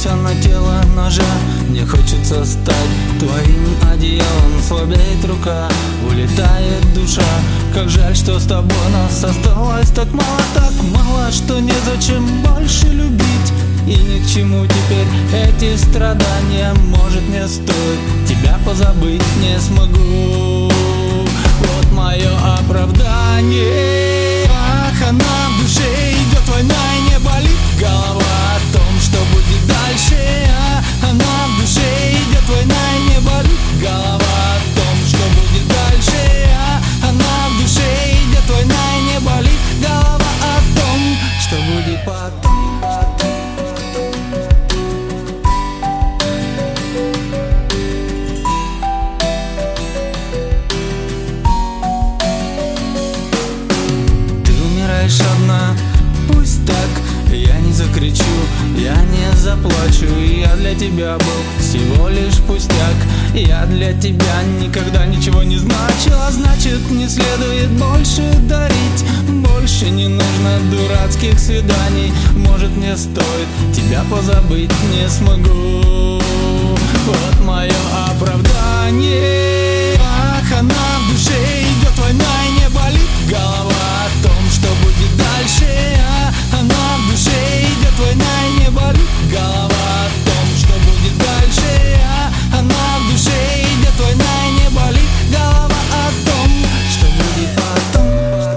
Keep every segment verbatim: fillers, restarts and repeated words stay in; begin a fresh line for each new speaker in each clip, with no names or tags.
Ложимся на тело ножа, мне хочется стать твоим одеялом. Слабеет рука, улетает душа. Как жаль, что с тобой нас осталось так мало, так мало, что незачем больше любить. И ни к чему теперь эти страдания. Может, не стоит, тебя позабыть не смогу. Вот мое оправдание. Ах, она в душе идет война, и не болит голова о том, что будет дальше. А она в душе идет война, и не болит голова о том, что будет дальше. А она в душе идет война, и не болит голова о том, что будет потом. Одна, пусть так, я не закричу, я не заплачу. Я для тебя был всего лишь пустяк. Я для тебя никогда ничего не значил, а значит, не следует больше дарить. Больше не нужно дурацких свиданий. Может, мне стоит, тебя позабыть не смогу. Вот мое оправдание. Ах, она в душе идет война, и не болит голова о том, что будет дальше. А она в душе идет война, и не болит голова о том, что будет дальше. А она в душе идет война, и не болит голова о том, что будет потом.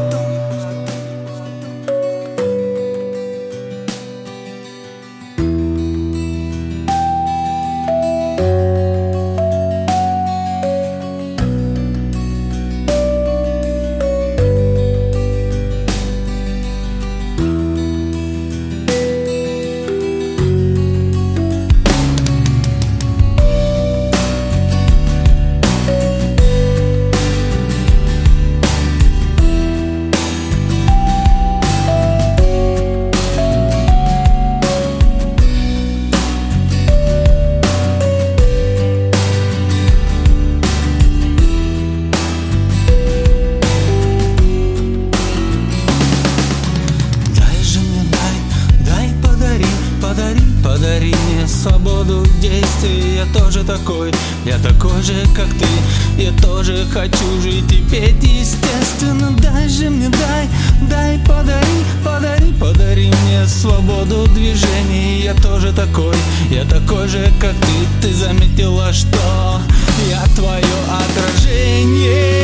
Подари мне свободу действий. Я тоже такой, я такой же, как ты. Я тоже хочу жить и петь, естественно. Дай же мне, дай, дай, подари, подари, подари мне свободу движений. Я тоже такой, я такой же, как ты. Ты заметила, что я твое отражение.